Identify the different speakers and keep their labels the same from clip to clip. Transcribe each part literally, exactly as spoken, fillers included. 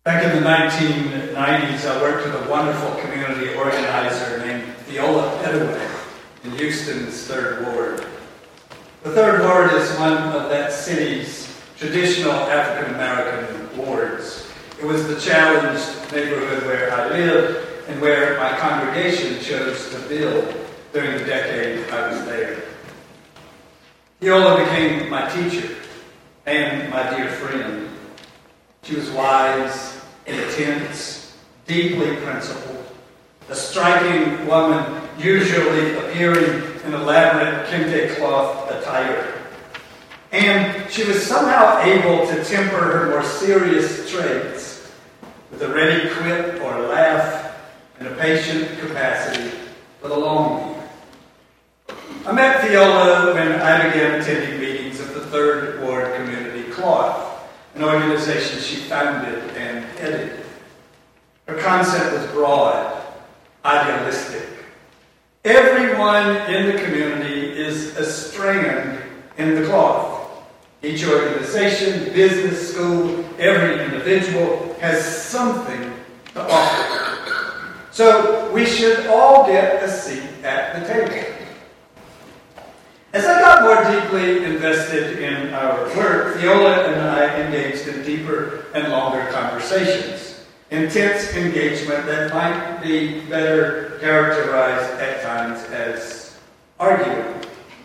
Speaker 1: Back in the nineteen nineties, I worked with a wonderful community organizer named Viola Pettaway in Houston's Third Ward. The Third Ward is one of that city's traditional African American wards. It was the challenged neighborhood where I lived and where my congregation chose to build during the decade I was there. Viola became my teacher and my dear friend. She was wise, intense, deeply principled, a striking woman usually appearing in elaborate kente cloth attire. And she was somehow able to temper her more serious traits with a ready quip or laugh and a patient capacity for the long view. I met Viola when I began attending meetings of the Third Ward Community Cloth, an organization she founded and headed. Her concept was broad, idealistic. Everyone in the community is a strand in the cloth. Each organization, business, school, every individual has something to offer. So we should all get a seat at the table. As I got more deeply invested in our work, Viola and I engaged in deeper and longer conversations, intense engagement that might be better characterized at times as arguing.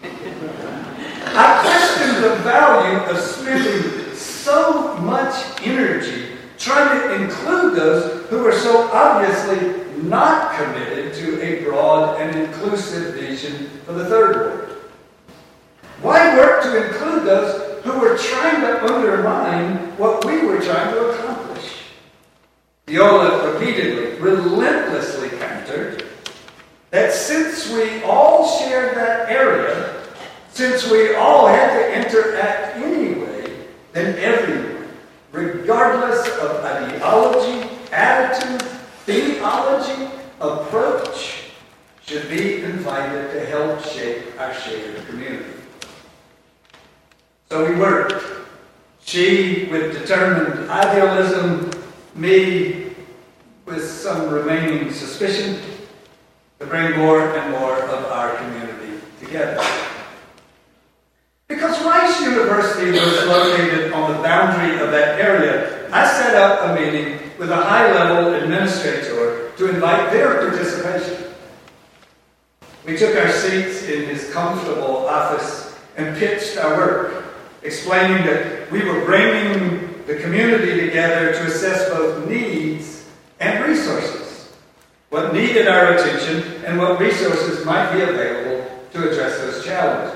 Speaker 1: I questioned the value of spending so much energy trying to include those who are so obviously not committed to a broad and inclusive vision for the Third Ward. Why work to include those who were trying to undermine what we were trying to accomplish? Viola repeatedly, relentlessly countered that since we all shared that area, since we all had to interact anyway, then everyone, regardless of ideology, attitude, theology, approach, should be invited to help shape our shared community. So we worked. She with determined idealism, me with some remaining suspicion, to bring more and more of our community together. Because Rice University was located on the boundary of that area, I set up a meeting with a high-level administrator to invite their participation. We took our seats in his comfortable office and pitched our work, explaining that we were bringing the community together to assess both needs and resources, what needed our attention and what resources might be available to address those challenges.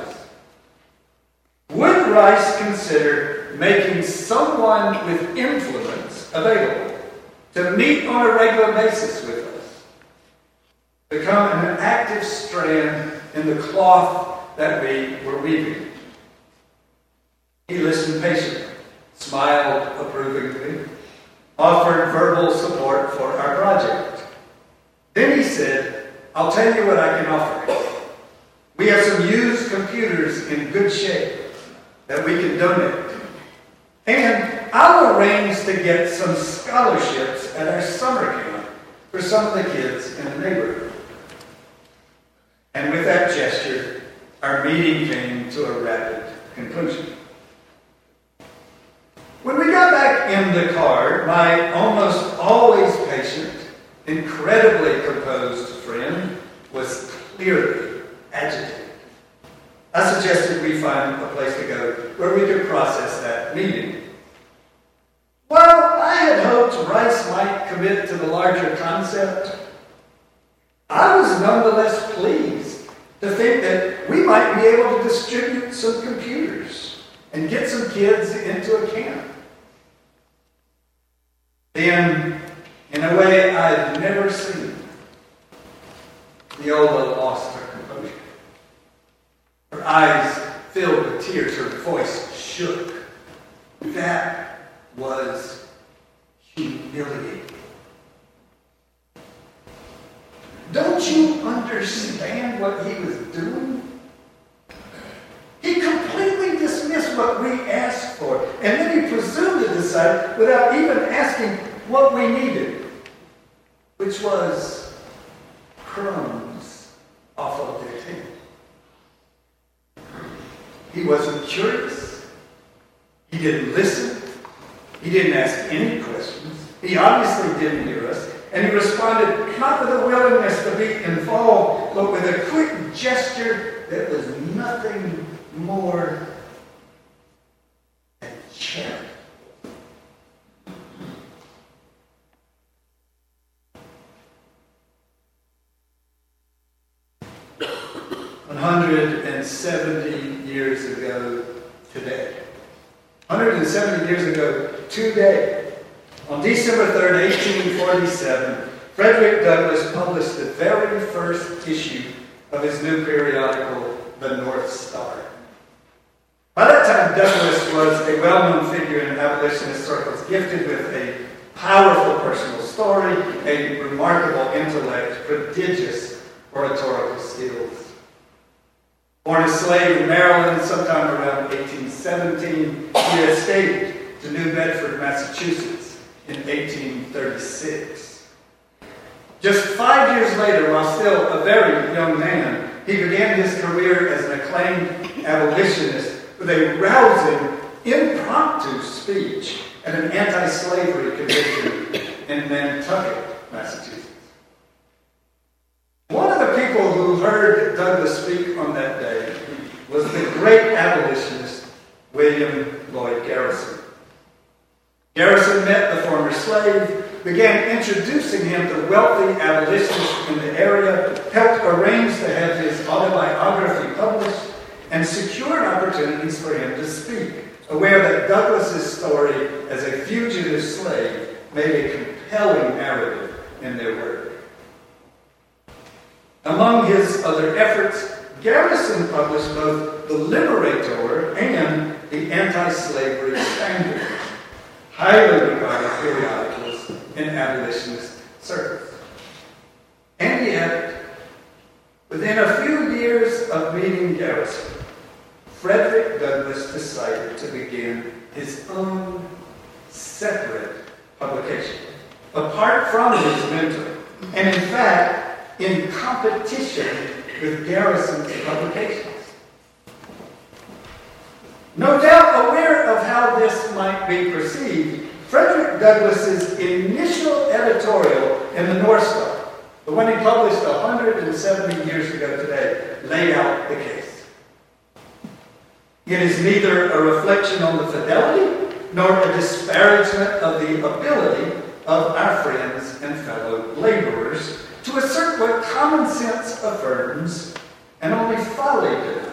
Speaker 1: Would Rice consider making someone with influence available to meet on a regular basis with us, become an active strand in the cloth that we were weaving? He listened patiently, smiled approvingly, offered verbal support for our project. Then he said, "I'll tell you what I can offer. We have some used computers in good shape that we can donate. And I'll arrange to get some scholarships at our summer camp for some of the kids in the neighborhood." And with that gesture, our meeting came to a rapid conclusion. When we got back in the car, my almost always patient, incredibly composed friend was clearly agitated. I suggested we find a place to go where we could process that meeting. While I had hoped Rice might commit to the larger concept, I was nonetheless pleased to think that we might be able to distribute some computers and get some kids into a camp. Then, in a way I'd never seen, Viola lost her composure. Her eyes filled with tears, her voice shook. That was humiliating. Don't you understand what he was doing? He completely dismissed what we asked for, and then he presumed to decide without even asking what we needed, which was crumbs off of their table. He wasn't curious. He didn't listen. He didn't ask any questions. He obviously didn't hear us. And he responded not with a willingness to be involved, but with a quick gesture that was nothing more than charity. one hundred seventy years ago today. one hundred seventy years ago today, on December third, eighteen forty-seven, Frederick Douglass published the very first issue of his new periodical, The North Star. By that time, Douglass was a well-known figure in abolitionist circles, gifted with a powerful personal story, a remarkable intellect, prodigious oratorical skills. Born a slave in Maryland sometime around eighteen seventeen, he escaped to New Bedford, Massachusetts in eighteen thirty-six. Just five years later, while still a very young man, he began his career as an acclaimed abolitionist with a rousing, impromptu speech at an anti-slavery convention in Nantucket, Massachusetts. One of the people who heard Douglass speak on that day was the great abolitionist William Lloyd Garrison. Garrison met the former slave, began introducing him to wealthy abolitionists in the area, helped arrange to have his autobiography published, and secured opportunities for him to speak, aware that Douglass's story as a fugitive slave made a compelling narrative in their work. Among his other efforts, Garrison published both The Liberator and The Anti-Slavery Standard, highly regarded periodicals in abolitionist circles. And yet, within a few years of meeting Garrison, Frederick Douglass decided to begin his own separate publication, apart from his mentor, and in fact, in competition with Garrison's publications. No doubt aware of how this might be perceived, Frederick Douglass's initial editorial in the North Star, the one he published one hundred seventy years ago today, laid out the case. It is neither a reflection on the fidelity nor a disparagement of the ability of our friends and fellow laborers to assert what common sense affirms and only folly denies.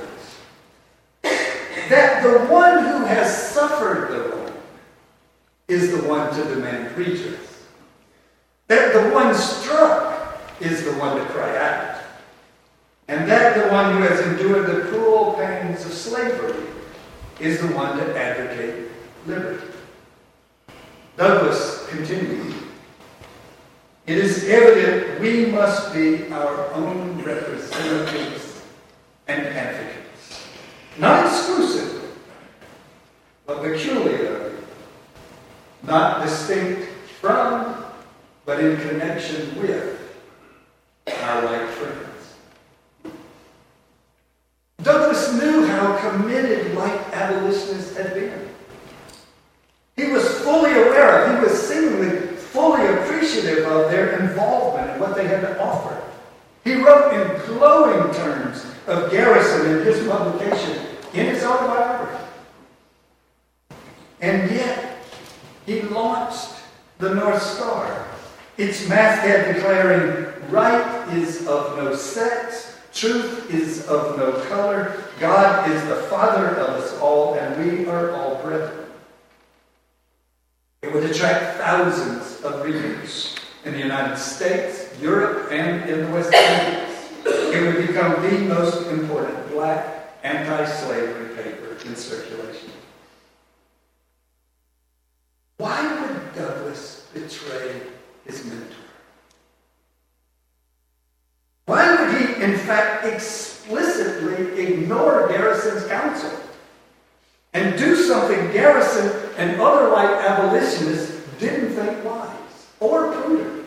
Speaker 1: That the one who has suffered the wrong is the one to demand redress. That the one struck is the one to cry out. And that the one who has endured the cruel pains of slavery is the one to advocate liberty. Douglass continued, "It is evident we must be our own representatives and advocates, not exclusively, but peculiarly, not distinct from, but in connection with our white friends." Douglass knew how committed white abolitionists had been. He was fully aware of, he was seemingly fully appreciative of their involvement and what they had to offer. He wrote in glowing terms of Garrison in his publication, in his autobiography. And yet, he launched the North Star, its masthead declaring, "Right is of no sex, truth is of no color, God is the Father of us all, and we are all brethren." It would attract thousands of readers in the United States, Europe, and in the West Indies. It would become the most important black anti-slavery paper in circulation. Why would Douglass betray his mentor? Why would he, in fact, explicitly ignore Garrison's counsel and do something Garrison and other white abolitionists didn't think wise?
Speaker 2: or prudent.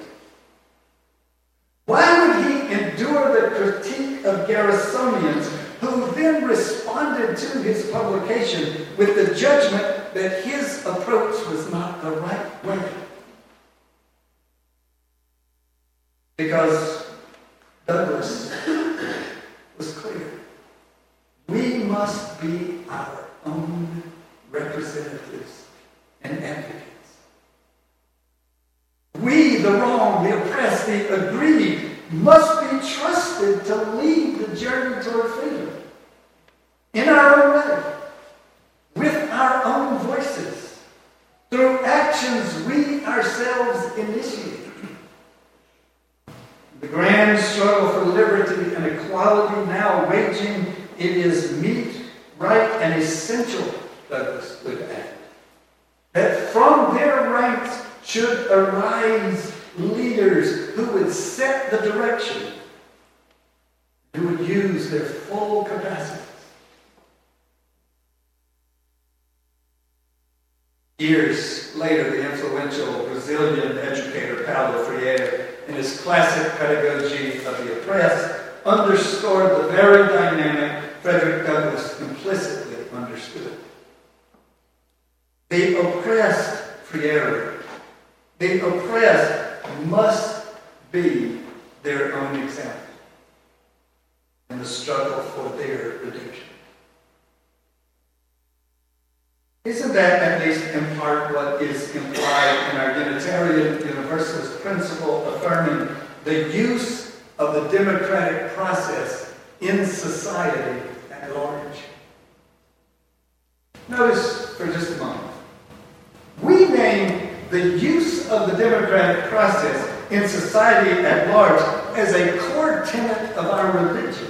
Speaker 2: Why would he endure the critique of Garrisonians, who then responded to his publication with the judgment that his approach was not the right way? Because Douglas was clear. We must be our own representatives and advocates. We, the wronged, the oppressed, the aggrieved, must be trusted to lead the journey toward freedom in our own way, with our own voices, through actions we ourselves initiate. The grand struggle for liberty and equality now waging, it is meet, right, and essential, Douglas would add, that from their ranks should arise leaders who would set the direction, who would use their full capacities. Years later, the influential Brazilian educator Paulo Freire, in his classic Pedagogy of the Oppressed, underscored the very dynamic Frederick Douglass implicitly understood. The oppressed, Freire, the oppressed must be their own example in the struggle for their redemption. Isn't that at least in part what is implied in our Unitarian Universalist principle affirming the use of the democratic process in society at large? Notice for just a moment. We name the use of the democratic process in society at large as a core tenet of our religion.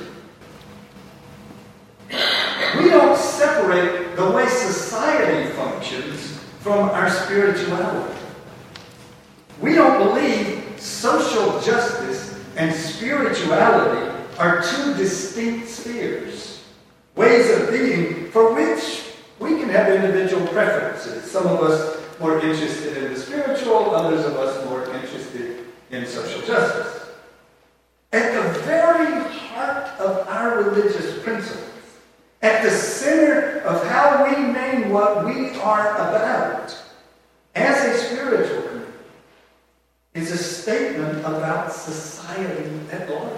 Speaker 2: We don't separate the way society functions from our spirituality. We don't believe social justice and spirituality are two distinct spheres, ways of being for which we can have individual preferences. Some of us more interested in the spiritual, others of us more interested in social justice. At the very heart of our religious principles, at the center of how we name what we are about as a spiritual community, is a statement about society at large.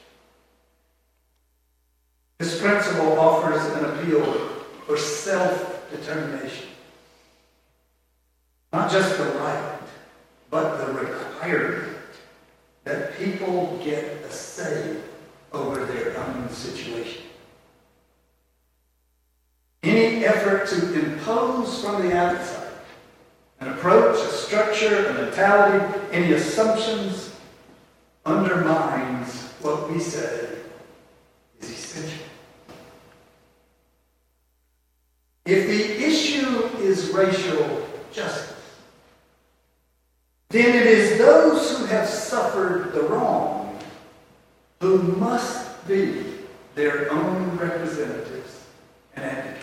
Speaker 2: This principle offers an appeal for self-determination. Not just the right, but the requirement that people get a say over their own situation. Any effort to impose from the outside an approach, a structure, a mentality, any assumptions undermines what we say is essential. If the issue is racial justice, then it is those who have suffered the wrong who must be their own representatives and advocates.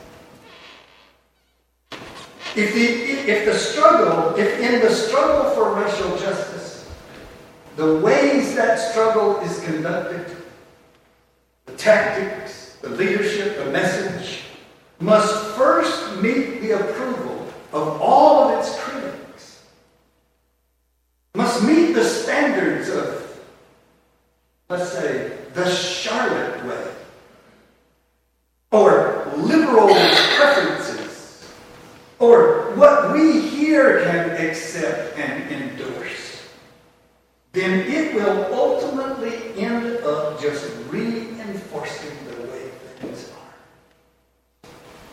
Speaker 2: If the, if the struggle, if in the struggle for racial justice, the ways that struggle is conducted, the tactics, the leadership, the message, must first meet the approval of all of its critics, must meet the standards of, let's say, the Charlotte way, or liberal preferences, or what we here can accept and endorse, then it will ultimately end up just reinforcing the way things are.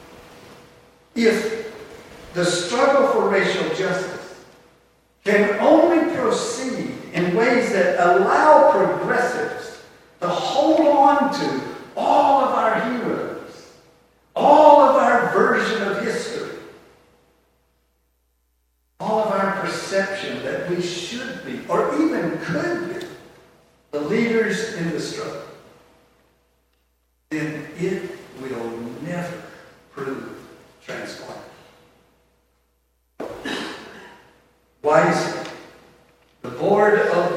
Speaker 2: If the struggle for racial justice can only proceed in ways that allow progressives to hold on to all of our heroes, all of our version of history, all of our perception that we should be, or even could be, the leaders in the struggle, then it will never prove transformative. Wisely,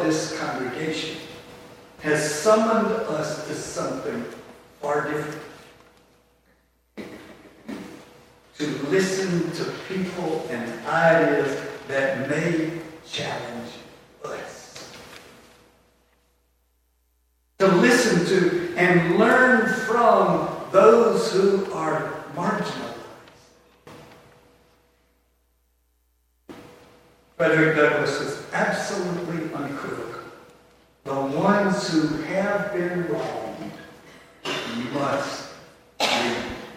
Speaker 2: this congregation has summoned us to something far different. To listen to people and ideas that may challenge us. To listen to and learn from those who are marginalized. Frederick Douglass was absolutely unequivocal. The ones who have been wronged must leave.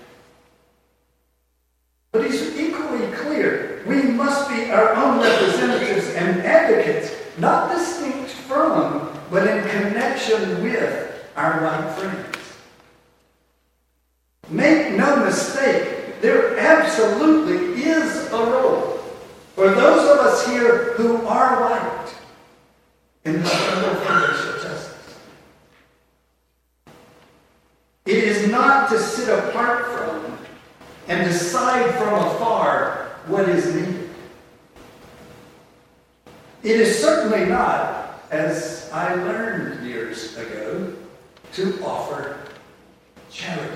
Speaker 2: But he's equally clear. We must be our own representatives and advocates, not distinct from, but in connection with our white friends. Make no mistake, there absolutely is a role for those of us here who are white in the struggle for racial justice. It is not to sit apart from and decide from afar what is needed. It is certainly not, as I learned years ago, to offer charity.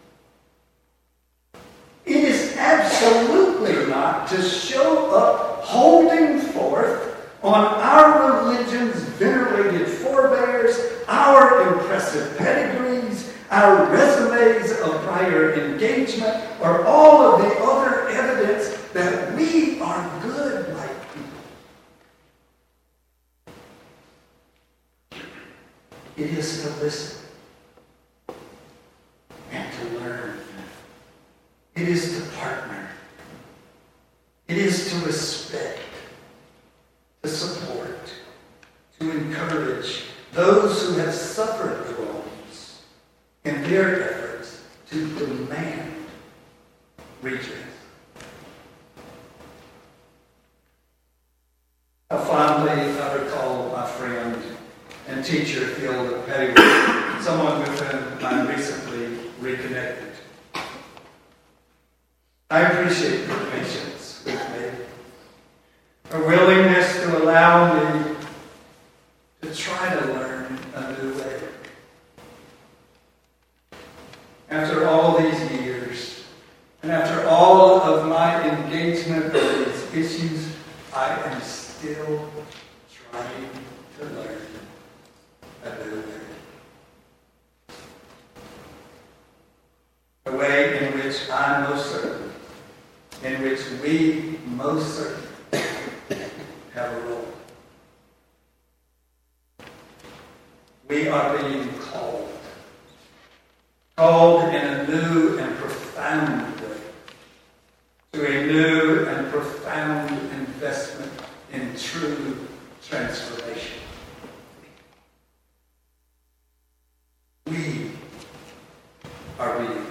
Speaker 2: It is absolutely not to show up holding forth on our religion's venerated forebears, our impressive pedigrees, our resumes of prior engagement, or all of the other evidence that we are good white people. It is to listen and to learn. It is to partner. It is to respect, to support, to encourage those who have suffered the wrongs in their efforts to demand redress. How fondly I recall my friend and teacher, Theola Pettywood, someone with whom I recently reconnected. I appreciate her patience with me, her willingness to allow me to try to learn a new way. After all these years, and after all of my engagement with these issues, I am still trying to learn a new way. A way in which I'm most certain, in which we most certainly have a role. We are being called. Called in a new and profound way to a new and profound investment in true transformation. We are being